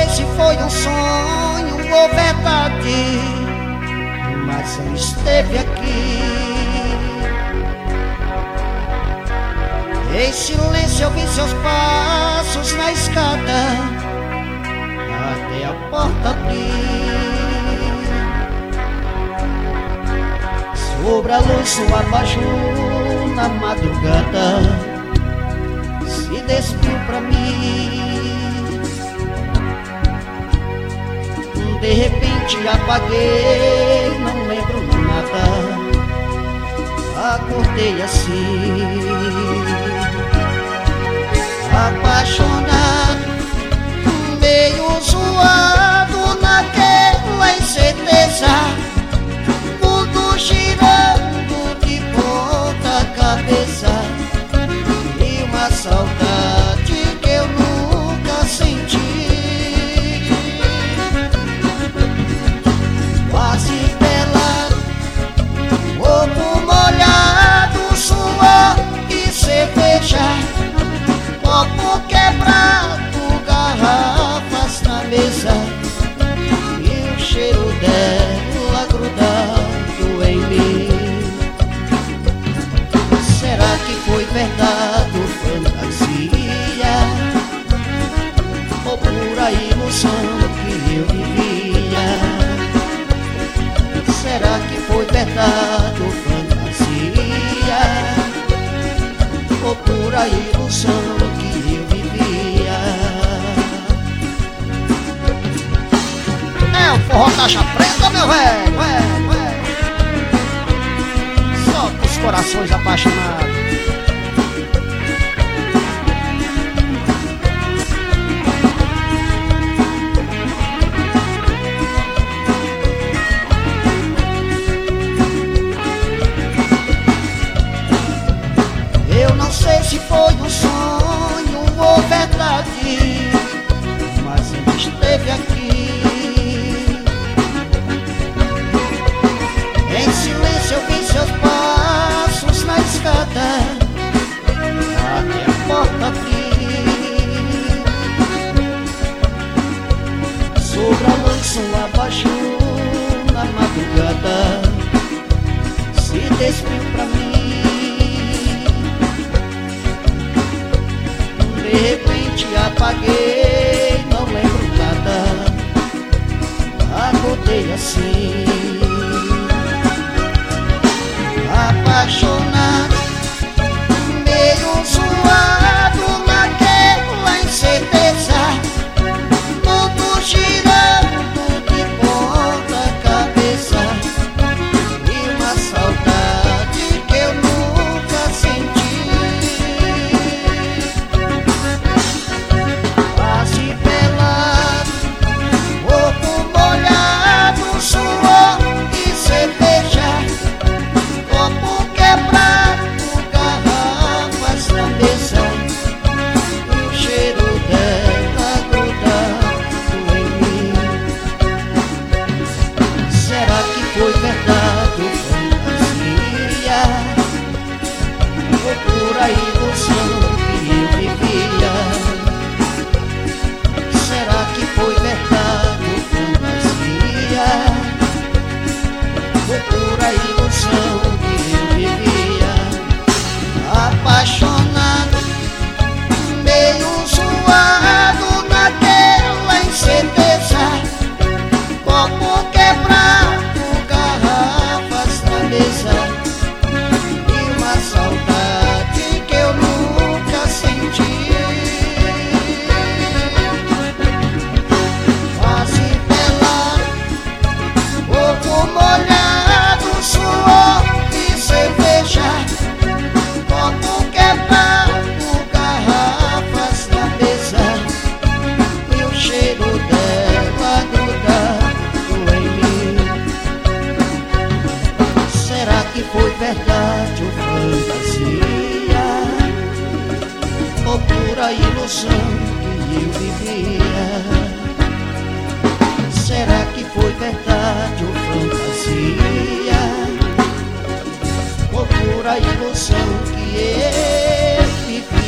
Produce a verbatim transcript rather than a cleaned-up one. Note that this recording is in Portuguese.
sei se foi um sonho ou verdade, mas ela esteve aqui. Em silêncio eu vi seus passos na escada até a porta abrir. Sobre a luz sua abajur na madrugada se despiu pra mim. De repente apaguei, não lembro nada, acordei assim, apaixonado, meio zoado naquela incerteza, tudo girando de ponta cabeça, e uma saudade que eu nunca senti. Quase pelado, corpo molhado, suor e cerveja, copo quebrado, garrafas na mesa, e o cheiro dela grudado em mim. Será que foi verdade ou fantasia, ou pura ilusão que eu vivia? Será que foi verdade ou fantasia, ou pura ilusão que eu vivia? É o forró caixa preta, meu velho, velho, velho. Só com os corações apaixonados. Não sei se foi um sonho ou verdade, mas ele esteve aqui. Em silêncio eu vi seus passos na escada até a porta abrir. Sobre a luz um abajur na madrugada se despiu pra mim. De repente apaguei, não lembro nada, acordei assim, apaixonado, meio zoado naquela incerteza, tudo girando de ponta cabeça, e uma saudade que eu nunca senti. Suor e cerveja, copo quebrado, garrafas na mesa, e o cheiro dela grudado em mim. Será que foi verdade ou fantasia, ou pura ilusão que eu vivia? Será que foi verdade ou fantasia, ou pura ilusão que eu vivia? Apaixonado, meio zoado naquela incerteza, copo quebrado, garrafas na mesa, e uma saudade que eu nunca senti. Quase pelado, corpo molhado, suor e cerveja, copo quebrado, garrafas na mesa, e o cheiro dela grudado em mim. Será que foi verdade ou fantasia, ou pura ilusão que eu vivia? Será que foi verdade ou fantasia, ou pura ilusão que eu vivi?